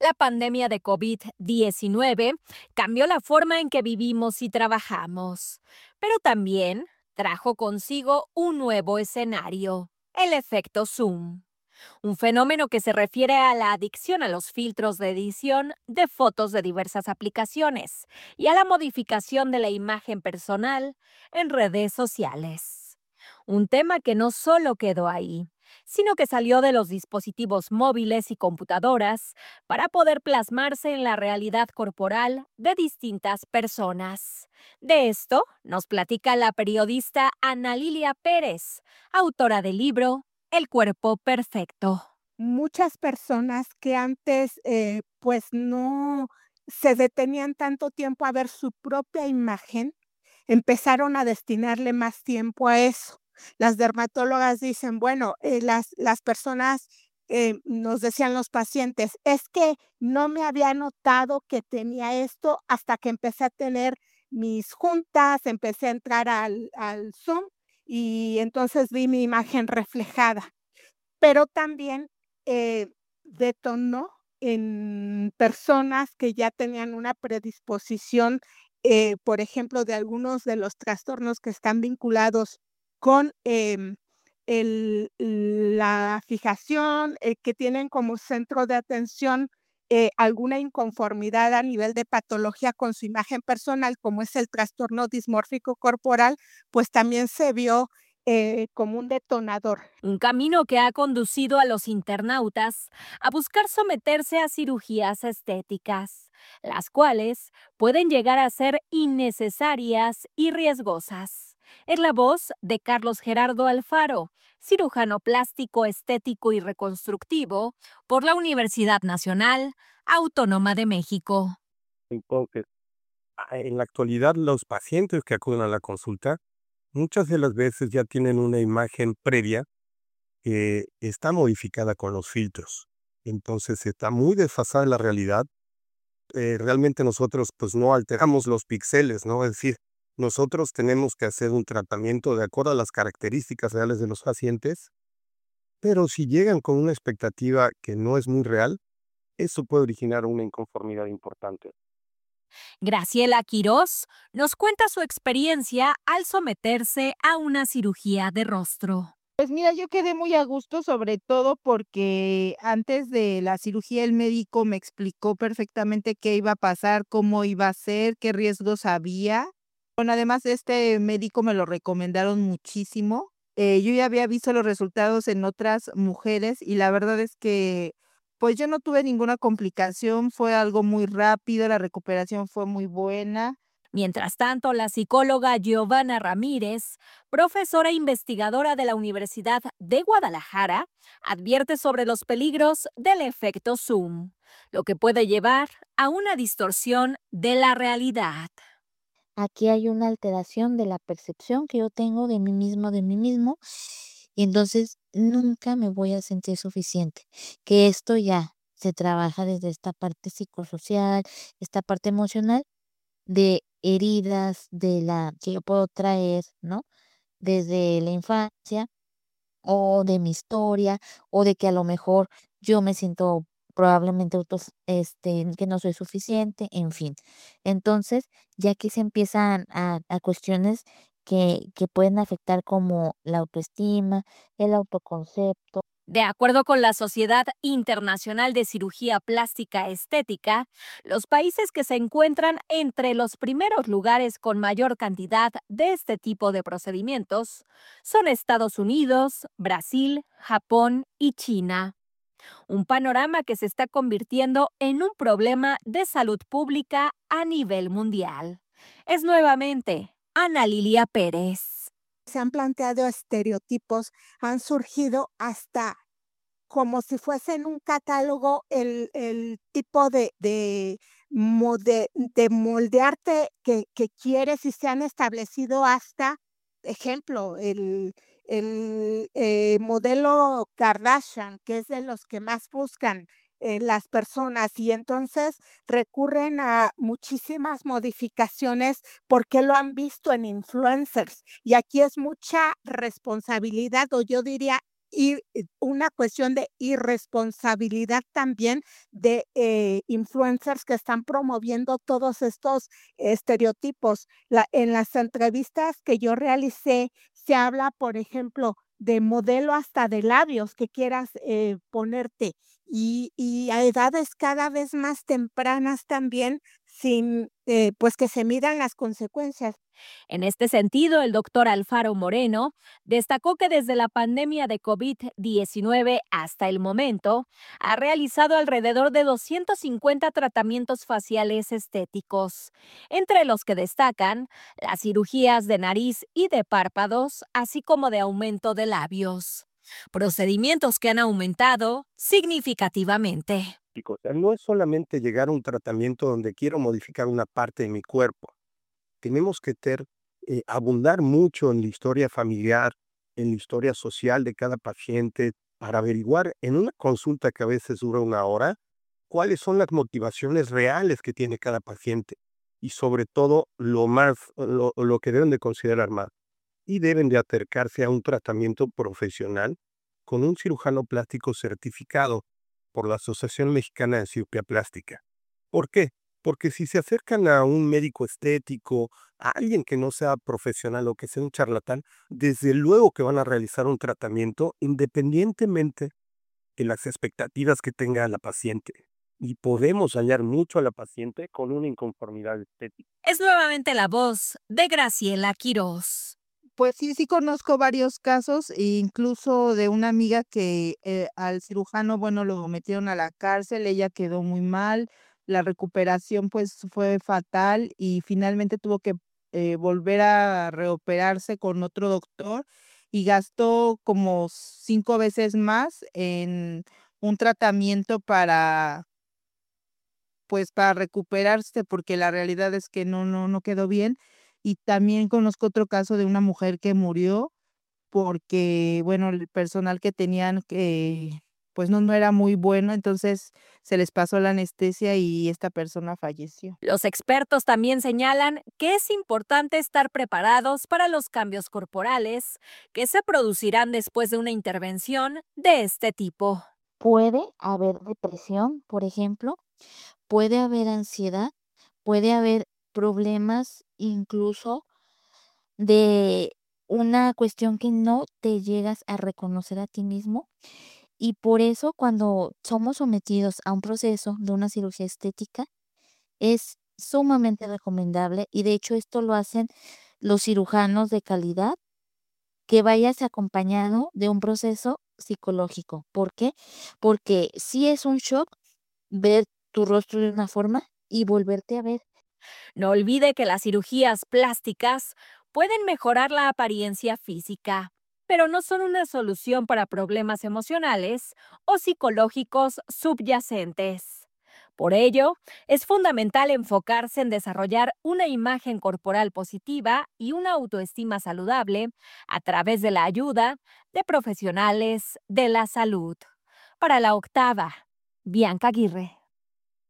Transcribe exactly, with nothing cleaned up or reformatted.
La pandemia de COVID diecinueve cambió la forma en que vivimos y trabajamos, pero también trajo consigo un nuevo escenario, el efecto Zoom, un fenómeno que se refiere a la adicción a los filtros de edición de fotos de diversas aplicaciones y a la modificación de la imagen personal en redes sociales. Un tema que no solo quedó ahí, sino que salió de los dispositivos móviles y computadoras para poder plasmarse en la realidad corporal de distintas personas. De esto nos platica la periodista Ana Lilia Pérez, autora del libro El cuerpo perfecto. Muchas personas que antes, eh, pues, no se detenían tanto tiempo a ver su propia imagen, empezaron a destinarle más tiempo a eso. Las dermatólogas dicen, bueno, eh, las las personas, eh, nos decían los pacientes: "Es que no me había notado que tenía esto hasta que empecé a tener mis juntas, empecé a entrar al al Zoom, y entonces vi mi imagen reflejada". Pero también, eh, detonó en personas que ya tenían una predisposición, eh, por ejemplo, de algunos de los trastornos que están vinculados con, em, el la fijación, eh, que tienen como centro de atención, eh, alguna inconformidad a nivel de patología con su imagen personal, como es el trastorno dismórfico corporal, pues también se vio, eh, como un detonador. Un camino que ha conducido a los internautas a buscar someterse a cirugías estéticas, las cuales pueden llegar a ser innecesarias y riesgosas. Es la voz de Carlos Gerardo Alfaro, cirujano plástico, estético y reconstructivo por la Universidad Nacional Autónoma de México. Entonces, ah, en la actualidad, los pacientes que acuden a la consulta, muchas de las veces ya tienen una imagen previa que está modificada con los filtros. Entonces, está muy desfasada la realidad. Eh, realmente nosotros, pues, no alteramos los píxeles, ¿no? Es decir, nosotros tenemos que hacer un tratamiento de acuerdo a las características reales de los pacientes, pero si llegan con una expectativa que no es muy real, eso puede originar una inconformidad importante. Graciela Quirós nos cuenta su experiencia al someterse a una cirugía de rostro. Pues mira, yo quedé muy a gusto, sobre todo porque antes de la cirugía el médico me explicó perfectamente qué iba a pasar, cómo iba a ser, qué riesgos había. Bueno, además de este médico me lo recomendaron muchísimo. Eh, yo ya había visto los resultados en otras mujeres y la verdad es que, pues yo no tuve ninguna complicación, fue algo muy rápido, la recuperación fue muy buena. Mientras tanto, la psicóloga Giovanna Ramírez, profesora e investigadora de la Universidad de Guadalajara, advierte sobre los peligros del efecto Zoom, lo que puede llevar a una distorsión de la realidad. Aquí hay una alteración de la percepción que yo tengo de mí mismo, de mí mismo, y entonces nunca me voy a sentir suficiente. Que esto ya se trabaja desde esta parte psicosocial, esta parte emocional de heridas de la que yo puedo traer, ¿no? Desde la infancia o de mi historia, o de que a lo mejor yo me siento probablemente autos este, que no soy suficiente, en fin. Entonces, ya aquí se empiezan a a cuestiones que que pueden afectar como la autoestima, el autoconcepto. De acuerdo con la Sociedad Internacional de Cirugía Plástica Estética, los países que se encuentran entre los primeros lugares con mayor cantidad de este tipo de procedimientos son Estados Unidos, Brasil, Japón y China. Un panorama que se está convirtiendo en un problema de salud pública a nivel mundial. Es nuevamente Ana Lilia Pérez. Se han planteado estereotipos, han surgido hasta como si fuesen un catálogo el el tipo de de mode de moldearte que que quieres, y se han establecido hasta, ejemplo, el el, eh, modelo Kardashian, que es de los que más buscan, eh, las personas, y entonces recurren a muchísimas modificaciones porque lo han visto en influencers. Y aquí es mucha responsabilidad, o yo diría y una cuestión de irresponsabilidad también de eh, influencers que están promoviendo todos estos estereotipos. La, en las entrevistas que yo realicé, se habla, por ejemplo, de modelo hasta de labios que quieras eh, ponerte y, y a edades cada vez más tempranas también, sin eh, pues que se midan las consecuencias. En este sentido, el doctor Alfaro Moreno destacó que desde la pandemia de COVID diecinueve hasta el momento, ha realizado alrededor de doscientos cincuenta tratamientos faciales estéticos, entre los que destacan las cirugías de nariz y de párpados, así como de aumento de labios. Procedimientos que han aumentado significativamente. O sea, no es solamente llegar a un tratamiento donde quiero modificar una parte de mi cuerpo. Tenemos que ter, eh, abundar mucho en la historia familiar, en la historia social de cada paciente, para averiguar en una consulta que a veces dura una hora, cuáles son las motivaciones reales que tiene cada paciente y sobre todo lo más, lo, lo que deben de considerar más. Y deben de acercarse a un tratamiento profesional con un cirujano plástico certificado por la Asociación Mexicana de Cirugía Plástica. ¿Por qué? Porque si se acercan a un médico estético, a alguien que no sea profesional o que sea un charlatán, desde luego que van a realizar un tratamiento independientemente de las expectativas que tenga la paciente. Y podemos dañar mucho a la paciente con una inconformidad estética. Es nuevamente la voz de Graciela Quiroz. Pues sí, sí conozco varios casos, e incluso de una amiga que eh, al cirujano, bueno, lo metieron a la cárcel, ella quedó muy mal, la recuperación pues fue fatal y finalmente tuvo que eh, volver a reoperarse con otro doctor y gastó como cinco veces más en un tratamiento para, pues para recuperarse, porque la realidad es que no, no, no quedó bien. Y también conozco otro caso de una mujer que murió porque, bueno, el personal que tenían, que pues no, no era muy bueno, entonces se les pasó la anestesia y esta persona falleció. Los expertos también señalan que es importante estar preparados para los cambios corporales que se producirán después de una intervención de este tipo. Puede haber depresión, por ejemplo, puede haber ansiedad, puede haber problemas incluso de una cuestión que no te llegas a reconocer a ti mismo. Y por eso cuando somos sometidos a un proceso de una cirugía estética, es sumamente recomendable y de hecho esto lo hacen los cirujanos de calidad, que vayas acompañado de un proceso psicológico. ¿Por qué? Porque sí es un shock ver tu rostro de una forma y volverte a ver. No olvide que las cirugías plásticas pueden mejorar la apariencia física, pero no son una solución para problemas emocionales o psicológicos subyacentes. Por ello, es fundamental enfocarse en desarrollar una imagen corporal positiva y una autoestima saludable a través de la ayuda de profesionales de la salud. Para la octava, Bianca Aguirre.